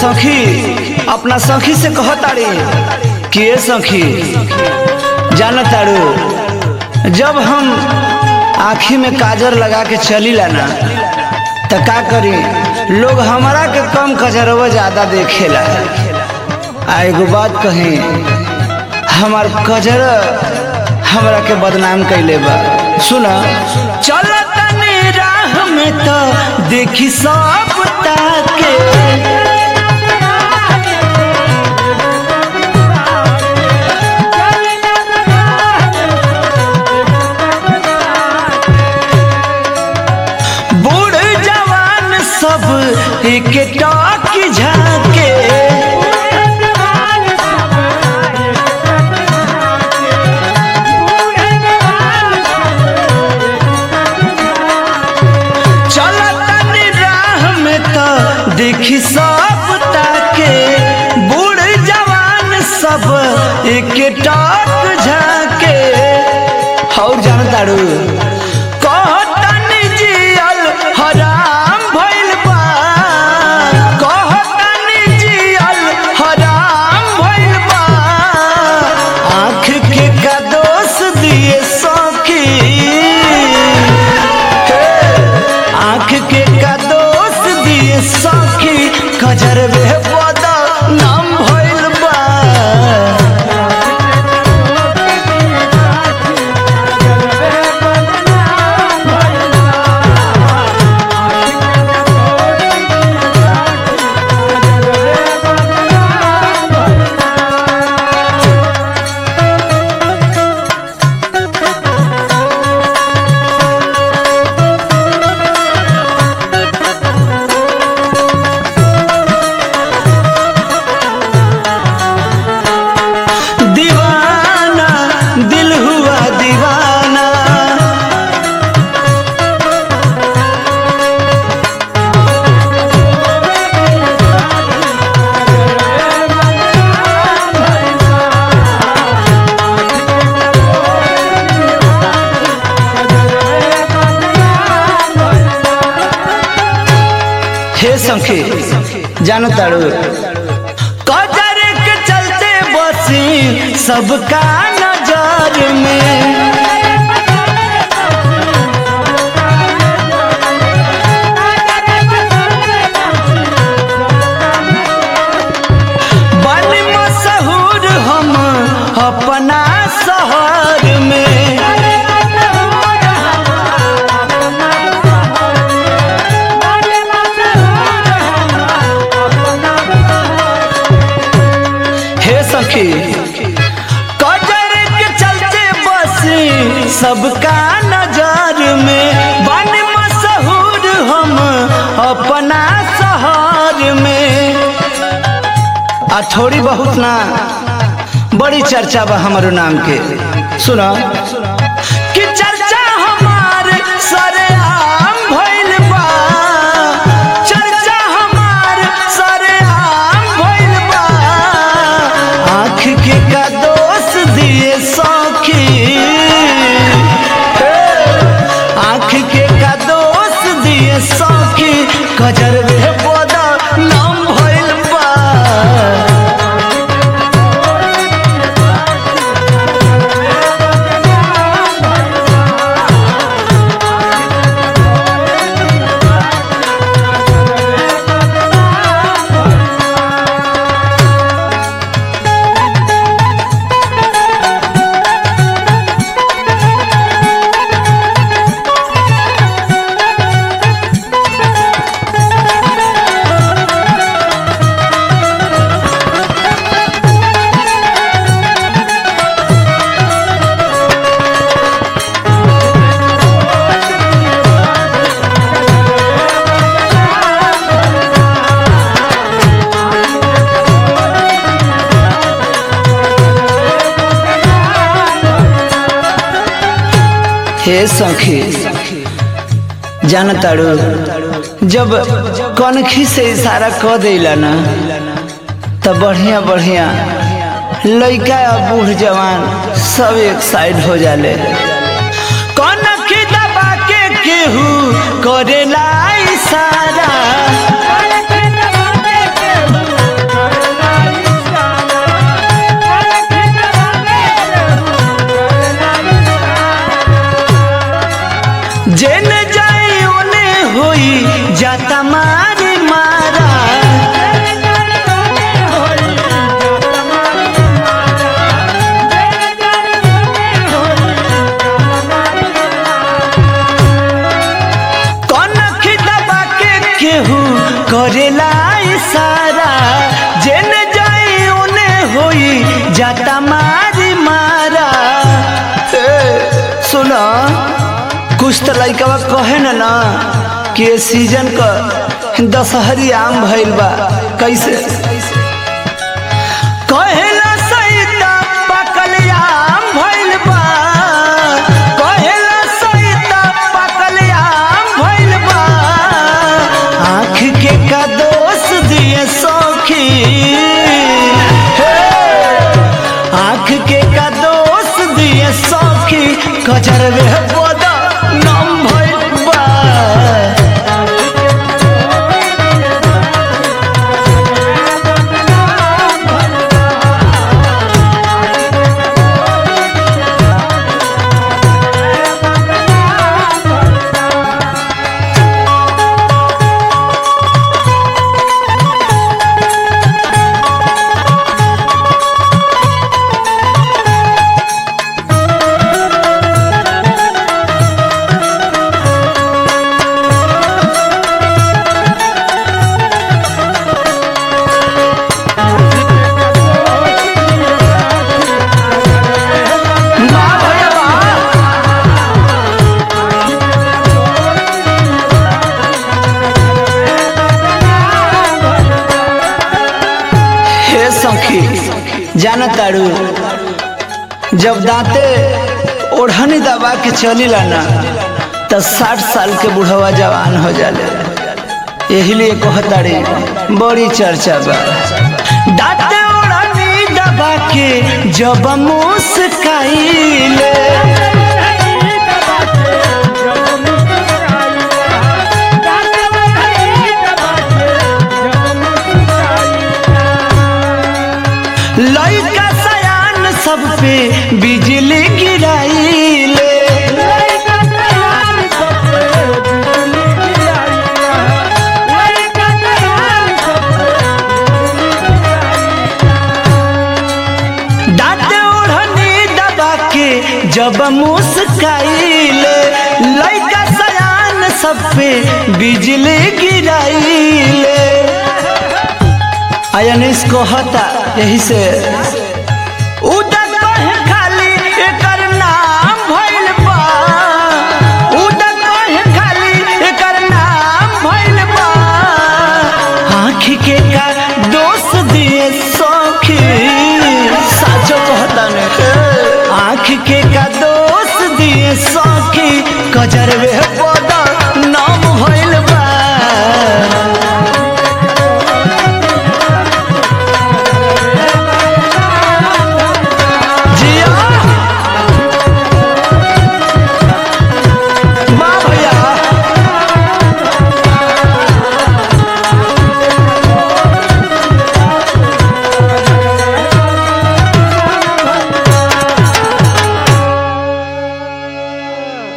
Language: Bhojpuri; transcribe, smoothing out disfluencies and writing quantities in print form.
सखी अपना सखी से कहताड़ी कि ए सखी जानताड़ू जब हम आँखी में काजर लगा के चली ला ना तो का करी लोग हमारा के कम कजरवा ज्यादा देखेला। एगो बात कही हमार कजर हमरा के बदनाम कैले बा। सुना चलतनी राह में तो देखी सब ताके बूढ़ जवान सब एक टॉक झाके देखी सब ताके बूढ़ जवान सब एक टॉक झाके। और जानताड़ू कहतनी जियल हराम भइल बा, कहतनी जियल हराम भइल बा। आँख के का दोष दिए सखी, आँख के का दोष दिए सखी कजर में बदा नाम भइल बा। हे सखी जानताड़ू कजर के चलते बसी सबका नजर में, बन मशहूर हम अपना शहर में। सखी कजर के चलते बसी सबका नजर में, बन मशहूर हम अपना शहर में। आ थोड़ी बहुत ना बड़ी चर्चा बा हमारो नाम के। सुना कि चर्चा हमारे सरेआम भइल बा, चर्चा हमारे सरेआम भइल बा। आँख के का दोष दिए सखी, आँख के का दोष दिए सखी कजर में बदा नाम भइल बा। हे सखी जानताड़ू जब कनखी से इशारा क देला ना तो बढ़िया बढ़िया लड़का बूढ़ जवान सब एक साइड हो जाले। कनखी दबा के केहू करेला इशारा, जेन जाई ओने होई जाता मारी मारा कनखी दबा के केहू करेला इशारा जेन जाई ओने होई जाता मारी मारा। सुना कुछ तो लइकवा कहे ना कि सीजन का दशहरी आम भइल बा कैसे कहेला सईता पकल आम भइल बा कहेला सईता पकल आम भइल बा आँख के का दोष दिए सौखी आँख के का दोष दिए सौखी कजरवे बोदा नाम भइल बा। जाना तारू जब दांते ओढ़नी दबा के चलीला ना तो 60 साल के बुढ़वा जवान हो जाले यही लिए कहताड़ी बड़ी चर्चा बा। दांते ओढ़नी दबा के जब मुस्काइले लइका सयान सब पे बिजली गिराइले दांते ओढ़नी दबा के जब मुस्काइले लइका सयान सब पे बिजली गिराइले। अयनिस को हता यही से उदक कहे खाली एकर नाम भइल बा उदक कहे खाली एकर नाम भइल बा आँखी के का दोष दिए सौखी साचो कहता ने आँखी के का दोष दिए सौखी कजरवे